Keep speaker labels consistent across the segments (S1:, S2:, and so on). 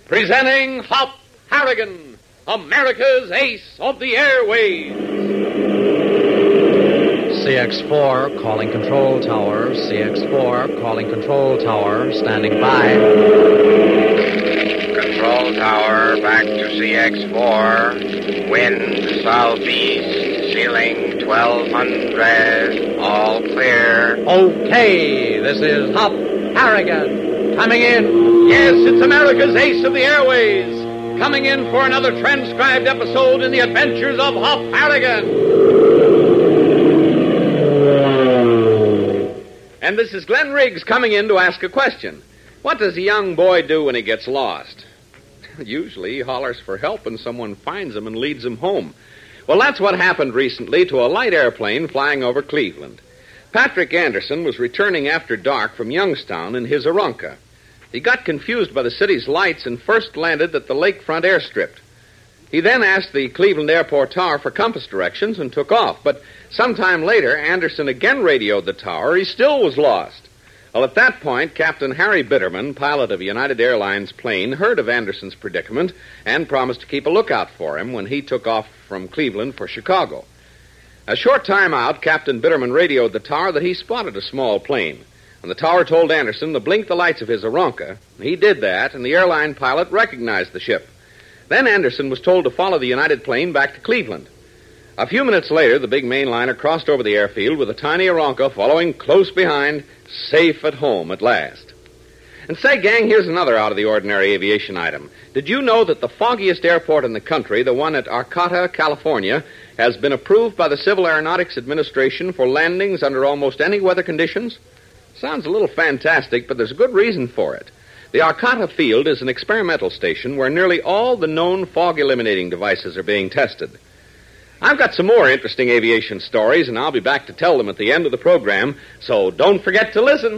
S1: Presenting Hop Harrigan, America's ace of the airways.
S2: CX-4 calling control tower. CX-4 calling control tower. Standing by.
S3: Control tower back to CX-4. Wind southeast. Ceiling 1200. All clear.
S2: Okay, this is Hop Harrigan. Coming in.
S1: Yes, it's America's ace of the airways. Coming in for another transcribed episode in the adventures of Hop Harrigan. And this is Glenn Riggs coming in to ask a question. What does a young boy do when he gets lost? Usually he hollers for help and someone finds him and leads him home. Well, that's what happened recently to a light airplane flying over Cleveland. Patrick Anderson was returning after dark from Youngstown in his Aeronca. He got confused by the city's lights and first landed at the lakefront airstrip. He then asked the Cleveland Airport Tower for compass directions and took off. But sometime later, Anderson again radioed the tower. He still was lost. Well, at that point, Captain Harry Bitterman, pilot of United Airlines plane, heard of Anderson's predicament and promised to keep a lookout for him when he took off from Cleveland for Chicago. A short time out, Captain Bitterman radioed the tower that he spotted a small plane. And the tower told Anderson to blink the lights of his Aeronca. He did that, and the airline pilot recognized the ship. Then Anderson was told to follow the United plane back to Cleveland. A few minutes later, the big mainliner crossed over the airfield with a tiny Aeronca following close behind, safe at home at last. And say, gang, here's another out-of-the-ordinary aviation item. Did you know that the foggiest airport in the country, the one at Arcata, California, has been approved by the Civil Aeronautics Administration for landings under almost any weather conditions? Sounds a little fantastic, but there's a good reason for it. The Arcata field is an experimental station where nearly all the known fog-eliminating devices are being tested. I've got some more interesting aviation stories, and I'll be back to tell them at the end of the program, so don't forget to listen.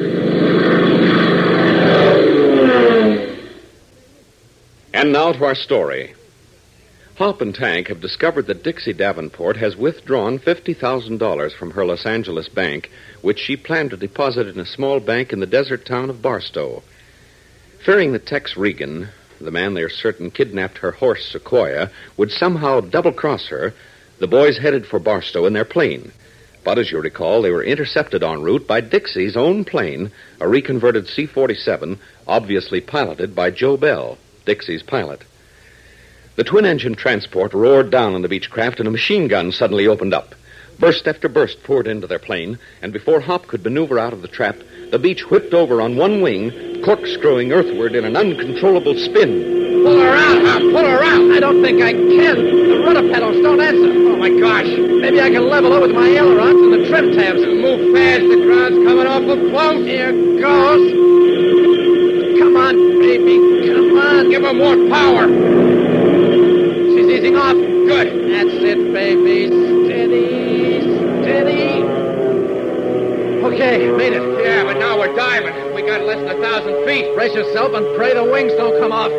S1: And now to our story. Hop and Tank have discovered that Dixie Davenport has withdrawn $50,000 from her Los Angeles bank, which she planned to deposit in a small bank in the desert town of Barstow. Fearing that Tex Regan, the man they are certain kidnapped her horse Sequoia, would somehow double-cross her, the boys headed for Barstow in their plane. But as you recall, they were intercepted en route by Dixie's own plane, a reconverted C-47, obviously piloted by Joe Bell, Dixie's pilot. The twin-engine transport roared down on the Beechcraft, and a machine gun suddenly opened up. Burst after burst poured into their plane, and before Hop could maneuver out of the trap, the Beech whipped over on one wing, corkscrewing earthward in an uncontrollable spin. Pull her out, Hop, pull her out.
S2: I don't think I can. The rudder pedals don't answer.
S1: Oh, my gosh.
S2: Maybe I can level her with my ailerons and the trim tabs.
S1: Move fast, the ground's coming awful close.
S2: Here goes. Come on, baby, come on.
S1: Give her more power.
S2: She's easing off.
S1: Good.
S2: That's it, baby. Steady, steady. Okay, made it.
S1: Yeah, but now we're diving. We got less than 1,000 feet.
S2: Brace yourself and pray the wings don't come off.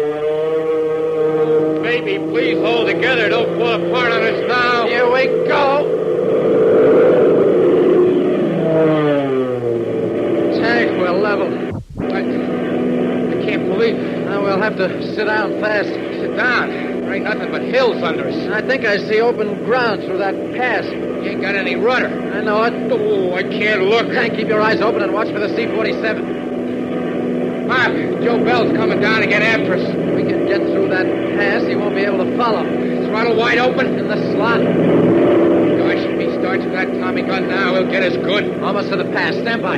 S1: Baby, please hold together. Don't fall apart on us now.
S2: Here we go. Tank, we're level.
S1: I can't believe it.
S2: Now we'll have to sit down fast.
S1: Sit down. There ain't nothing but hills under us.
S2: I think I see open ground through that pass.
S1: You ain't got any rudder.
S2: I know it.
S1: Oh, I can't look.
S2: Tank, keep your eyes open and watch for the C-47.
S1: Hop, Joe Bell's coming down to get after us.
S2: We can get through that pass. He won't be able to follow.
S1: Throttle wide open.
S2: In the slot.
S1: Gosh, if he starts with that Tommy gun now, he'll get us good.
S2: Almost to the pass. Stand by.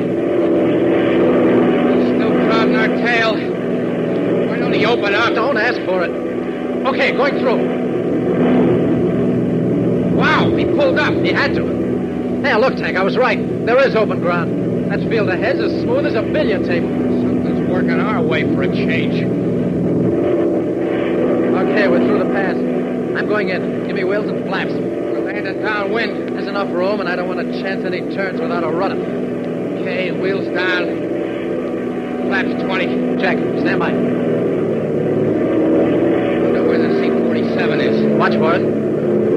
S1: He's still crowding our tail. Why don't he open up?
S2: Don't ask for it. Okay, going through.
S1: Wow, he pulled up.
S2: He had to. Hey, look, Tank, I was right. There is open ground. That field ahead's as smooth as a billiard table.
S1: Something's working our way for a change.
S2: Okay, we're through the pass. I'm going in. Give me wheels and flaps.
S1: We're landing downwind.
S2: There's enough room, and I don't want to chance any turns without a rudder.
S1: Okay, wheels down. Flaps 20.
S2: Check. Stand by.
S1: Wonder where the C-47 is.
S2: Watch for it.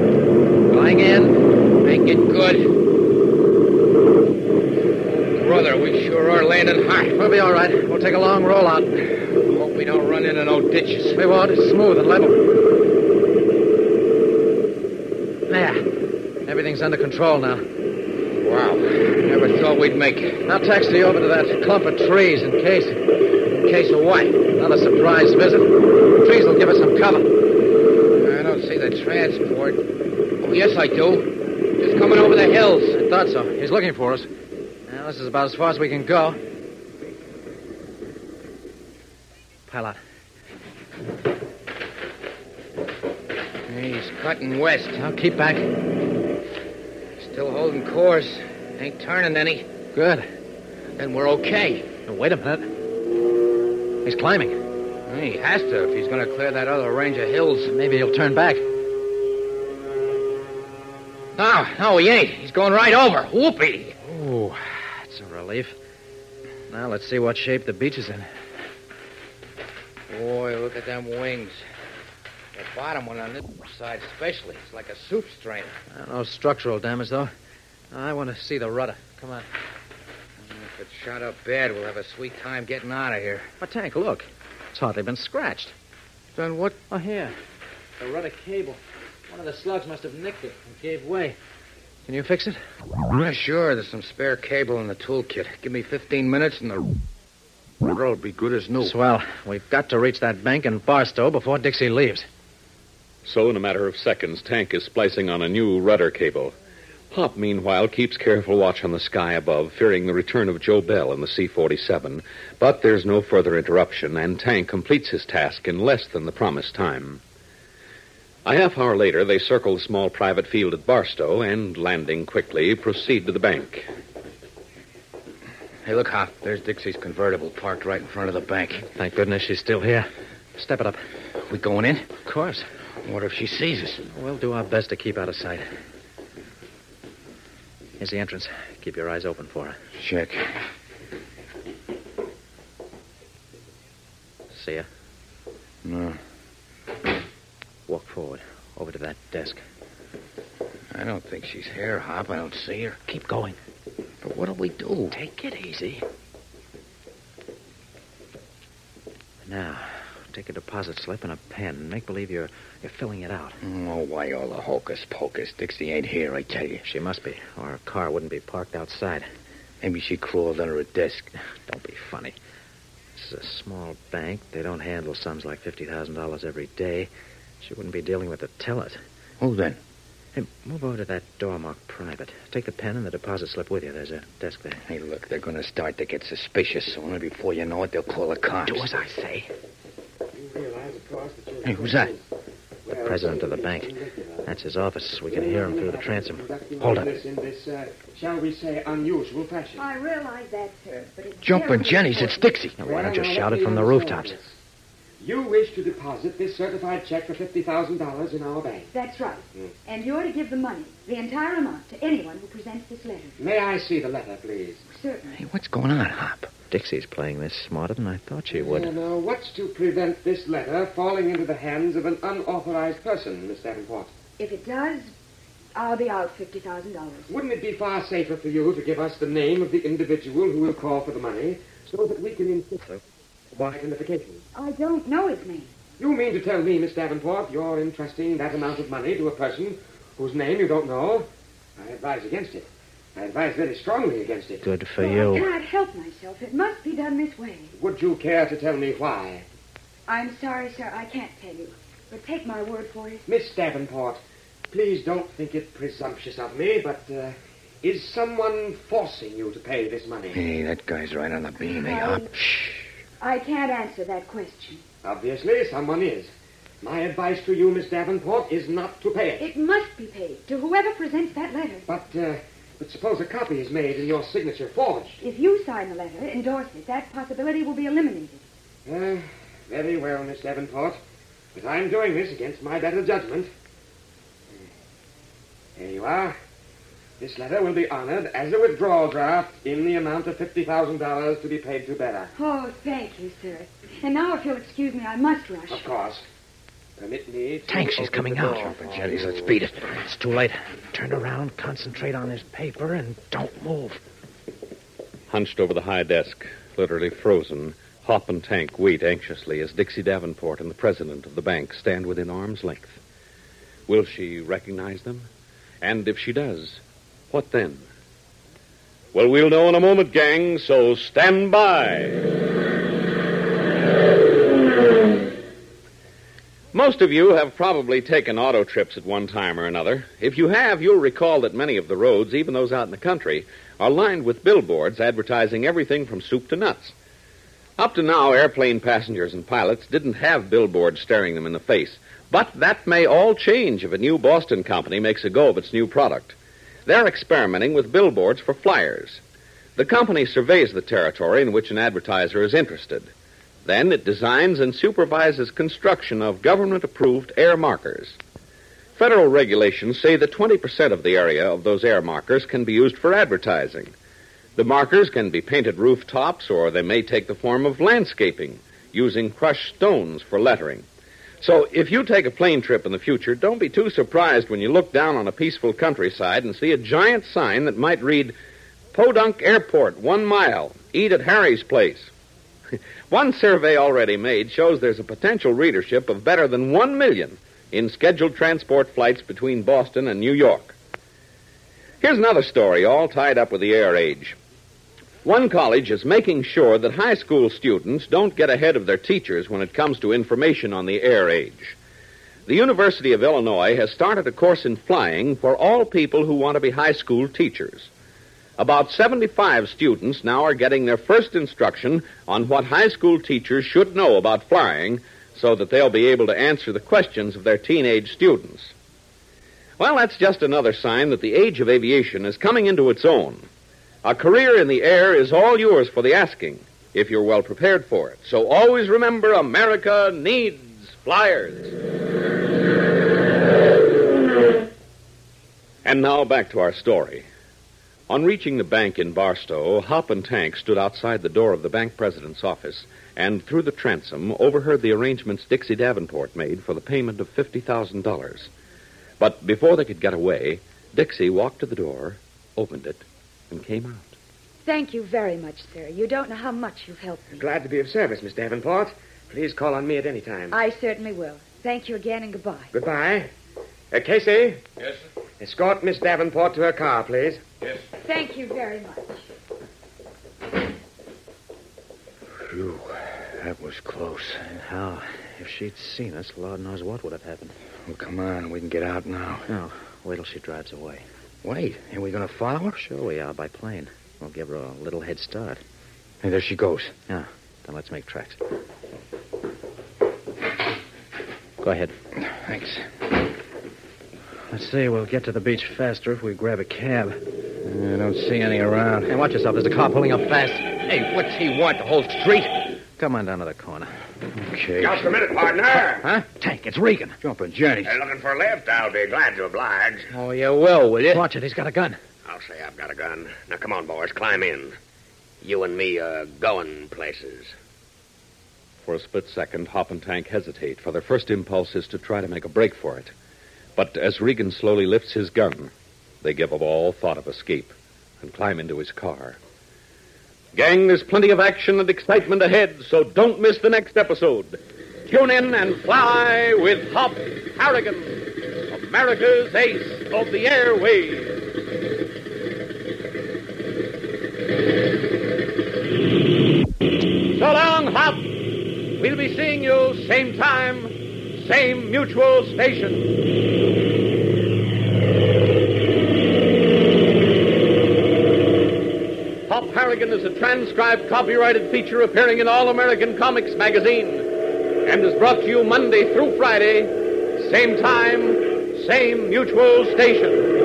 S2: Flying in.
S1: Make it good. Brother,
S4: we sure are landing hot.
S2: We'll be all right. We'll take a long rollout.
S4: Hope we don't run into no ditches.
S2: We won't. It's smooth and level. There. Everything's under control now.
S4: Wow. Never thought we'd make it.
S2: I'll taxi you over to that clump of trees in case. In case of what? Another surprise visit. The trees will give us some cover.
S4: I don't see the transport. Oh, yes, I do. Just coming over the hills.
S2: I thought so. He's looking for us. Now, this is about as far as we can go. Pile out.
S4: He's cutting west.
S2: Now, keep back.
S4: Still holding course. Ain't turning any.
S2: Good.
S4: Then we're okay.
S2: Now, wait a minute. He's climbing.
S4: He has to if he's going to clear that other range of hills.
S2: Maybe he'll turn back.
S4: No, he ain't. He's going right over. Whoopee.
S2: Ooh, that's a relief. Now, let's see what shape the beach is in.
S4: Boy, look at them wings. The bottom one on this side especially. It's like a soup strainer.
S2: No structural damage, though. I want to see the rudder. Come on.
S4: If it's shot up bad, we'll have a sweet time getting out of here.
S2: But, Tank, look. It's hardly been scratched.
S4: Then what?
S2: Oh, here. The rudder cable. One of the slugs must have nicked it and gave way. Can you fix it?
S4: Yeah, sure. There's some spare cable in the toolkit. Give me 15 minutes and the rudder will be good as new.
S2: Swell. We've got to reach that bank in Barstow before Dixie leaves.
S1: So, in a matter of seconds, Tank is splicing on a new rudder cable. Hop, meanwhile, keeps careful watch on the sky above, fearing the return of Joe Bell in the C-47. But there's no further interruption, and Tank completes his task in less than the promised time. A half hour later, they circle the small private field at Barstow and, landing quickly, proceed to the bank.
S4: Hey, look, Hop. There's Dixie's convertible parked right in front of the bank.
S2: Thank goodness she's still here. Step it up.
S4: We going in?
S2: Of course.
S4: What if she sees us?
S2: We'll do our best to keep out of sight. Here's the entrance. Keep your eyes open for her.
S4: Check.
S2: See ya?
S4: No.
S2: Walk forward. Over to that desk.
S4: I don't think she's here, Hop. I don't see her.
S2: Keep going.
S4: But what'll we do?
S2: Take it easy. Now, take a deposit slip and a pen and make believe you're filling it out.
S4: Oh, why all the hocus pocus? Dixie ain't here, I tell you.
S2: She must be, or her car wouldn't be parked outside.
S4: Maybe she crawled under a desk.
S2: Don't be funny. This is a small bank. They don't handle sums like $50,000 every day. She wouldn't be dealing with the tellers.
S4: Who then?
S2: Hey, move over to that door marked private. Take the pen and the deposit slip with you. There's a desk there.
S4: Hey, look, they're going to start to get suspicious soon, and before you know it, they'll call the cops.
S2: Do as I say.
S4: Hey, who's that?
S2: The president of the bank. That's his office. We can hear him through the transom. Hold up.
S5: In this, shall we say, unusual fashion.
S6: I realize that, sir, but it's
S4: Jumping Jennies, it's Dixie.
S2: Now, why don't you shout it from the rooftops?
S5: You wish to deposit this certified check for $50,000 in our bank.
S6: That's right. And you're to give the money, the entire amount, to anyone who presents this letter.
S5: May I see the letter, please?
S6: Certainly.
S4: Hey, what's going on, Hop?
S2: Dixie's playing this smarter than I thought she would.
S5: Now, what's to prevent this letter falling into the hands of an unauthorized person, Miss Davenport?
S6: If it does, I'll be out $50,000.
S5: Wouldn't it be far safer for you to give us the name of the individual who will call for the money so that we can insist on identification?
S6: I don't know his name.
S5: You mean to tell me, Miss Davenport, you're entrusting that amount of money to a person whose name you don't know? I advise against it. I advise very strongly against it.
S2: Good for
S6: I
S2: you.
S6: can't help myself. It must be done this way.
S5: Would you care to tell me why?
S6: I'm sorry, sir, I can't tell you. But take my word for it.
S5: Miss Davenport, please don't think it presumptuous of me, but is someone forcing you to pay this money?
S4: Hey, that guy's right on the beam, eh, Hop?
S6: Shh. I can't answer that question.
S5: Obviously, someone is. My advice to you, Miss Davenport, is not to pay it.
S6: It must be paid to whoever presents that letter.
S5: But suppose a copy is made and your signature forged.
S6: If you sign the letter, endorse it, that possibility will be eliminated.
S5: Very well, Miss Davenport. But I'm doing this against my better judgment. Here you are. This letter will be honored as a withdrawal draft in the amount of $50,000 to be paid to Bella.
S6: Oh, thank you, sir. And now, if you'll excuse me, I must rush.
S5: Of course. Permit me to...
S2: Tank, she's
S5: open
S2: coming
S5: the
S2: out.
S5: door.
S4: Jumping Jennies, let's beat it.
S2: It's too late. Turn around, concentrate on this paper, and don't move.
S1: Hunched over the high desk, literally frozen, Hop and Tank wait anxiously as Dixie Davenport and the president of the bank stand within arm's length. Will she recognize them? And if she does, what then? Well, we'll know in a moment, gang, so stand by. Most of you have probably taken auto trips at one time or another. If you have, you'll recall that many of the roads, even those out in the country, are lined with billboards advertising everything from soup to nuts. Up to now, airplane passengers and pilots didn't have billboards staring them in the face. But that may all change if a new Boston company makes a go of its new product. They're experimenting with billboards for flyers. The company surveys the territory in which an advertiser is interested. Then it designs and supervises construction of government-approved air markers. Federal regulations say that 20% of the area of those air markers can be used for advertising. The markers can be painted rooftops, or they may take the form of landscaping, using crushed stones for lettering. So if you take a plane trip in the future, don't be too surprised when you look down on a peaceful countryside and see a giant sign that might read, Podunk Airport, 1 mile, eat at Harry's Place. One survey already made shows there's a potential readership of better than 1 million in scheduled transport flights between Boston and New York. Here's another story all tied up with the air age. One college is making sure that high school students don't get ahead of their teachers when it comes to information on the air age. The University of Illinois has started a course in flying for all people who want to be high school teachers. About 75 students now are getting their first instruction on what high school teachers should know about flying so that they'll be able to answer the questions of their teenage students. Well, that's just another sign that the age of aviation is coming into its own. A career in the air is all yours for the asking, if you're well prepared for it. So always remember, America needs flyers. And now back to our story. On reaching the bank in Barstow, Hop and Tank stood outside the door of the bank president's office and, through the transom, overheard the arrangements Dixie Davenport made for the payment of $50,000. But before they could get away, Dixie walked to the door, opened it, and came out.
S6: Thank you very much, sir. You don't know how much you've helped me.
S5: Glad to be of service, Miss Davenport. Please call on me at any time.
S6: I certainly will. Thank you again and goodbye.
S5: Goodbye. Casey?
S3: Yes, sir?
S5: Escort Miss Davenport to her car, please.
S3: Yes.
S6: Thank you very much.
S4: Phew, that was close.
S2: And how? If she'd seen us, Lord knows what would have happened.
S4: Well, come on, we can get out now.
S2: No, wait till she drives away.
S4: Wait, are we going to follow her?
S2: Sure we are, by plane. We'll give her a little head start.
S4: Hey, there she goes.
S2: Yeah, then let's make tracks. Go ahead.
S4: Thanks.
S2: Let's see, we'll get to the beach faster if we grab a cab.
S4: I don't see any around.
S2: Hey, watch yourself. There's a car pulling up fast.
S4: Hey, what's he want, the whole street?
S2: Come on down to the corner.
S4: Okay.
S3: Just a minute, partner.
S4: Huh?
S2: Tank, it's Regan.
S4: Jumping journey.
S3: Hey, looking for a lift? I'll be glad to oblige.
S4: Oh, you will you?
S2: Watch it, he's got a gun.
S3: I'll say I've got a gun. Now, come on, boys, climb in. You and me are going places.
S1: For a split second, Hop and Tank hesitate, for their first impulse is to try to make a break for it. But as Regan slowly lifts his gun, they give up all thought of escape and climb into his car. Gang, there's plenty of action and excitement ahead, so don't miss the next episode. Tune in and fly with Hop Harrigan, America's ace of the airways. So long, Hop. We'll be seeing you same time, same mutual station. Hop Harrigan is a transcribed, copyrighted feature appearing in All American Comics magazine and is brought to you Monday through Friday, same time, same mutual station.